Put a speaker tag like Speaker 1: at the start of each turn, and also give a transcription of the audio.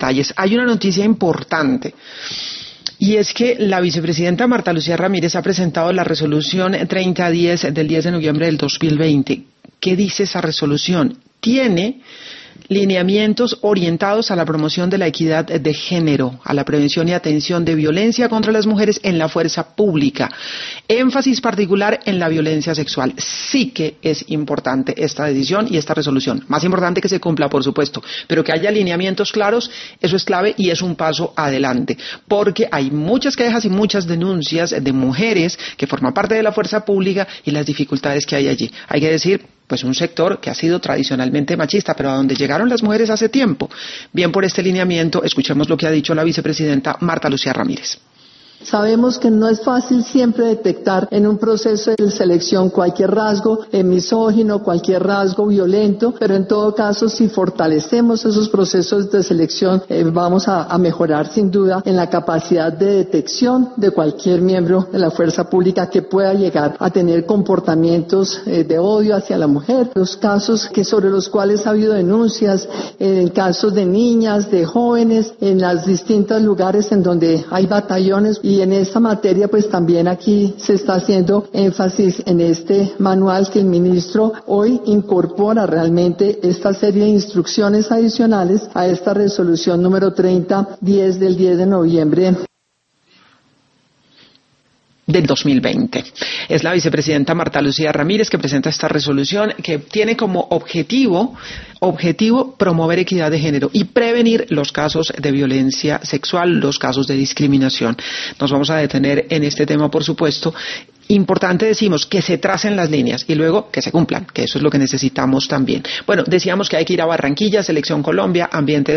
Speaker 1: detalles. Hay una noticia importante. Y es que la vicepresidenta Marta Lucía Ramírez ha presentado la resolución 3010 del 10 de noviembre del 2020. ¿Qué dice esa resolución? Tiene lineamientos orientados a la promoción de la equidad de género, a la prevención y atención de violencia contra las mujeres en la fuerza pública. Énfasis particular en la violencia sexual. Sí que es importante esta decisión y esta resolución. Más importante que se cumpla, por supuesto, pero que haya lineamientos claros, eso es clave y es un paso adelante. Porque hay muchas quejas y muchas denuncias de mujeres que forman parte de la fuerza pública y las dificultades que hay allí. Hay que decir, pues un sector que ha sido tradicionalmente machista, pero a donde llegaron las mujeres hace tiempo. Bien por este lineamiento, escuchemos lo que ha dicho la vicepresidenta Marta Lucía Ramírez.
Speaker 2: Sabemos que no es fácil siempre detectar en un proceso de selección cualquier rasgo misógino, cualquier rasgo violento, pero en todo caso, si fortalecemos esos procesos de selección, vamos a mejorar sin duda en la capacidad de detección de cualquier miembro de la fuerza pública que pueda llegar a tener comportamientos de odio hacia la mujer. Los casos sobre los cuales ha habido denuncias, en casos de niñas, de jóvenes, en los distintos lugares en donde hay batallones. Y en esta materia, pues también aquí se está haciendo énfasis en este manual que el ministro hoy incorpora realmente esta serie de instrucciones adicionales a esta resolución número 3010 del 10 de noviembre
Speaker 1: del 2020. Es la vicepresidenta Marta Lucía Ramírez que presenta esta resolución que tiene como objetivo promover equidad de género y prevenir los casos de violencia sexual, los casos de discriminación. Nos vamos a detener en este tema, por supuesto. Importante, decimos, que se tracen las líneas y luego que se cumplan, que eso es lo que necesitamos también. Bueno, decíamos que hay que ir a Barranquilla, Selección Colombia, ambiente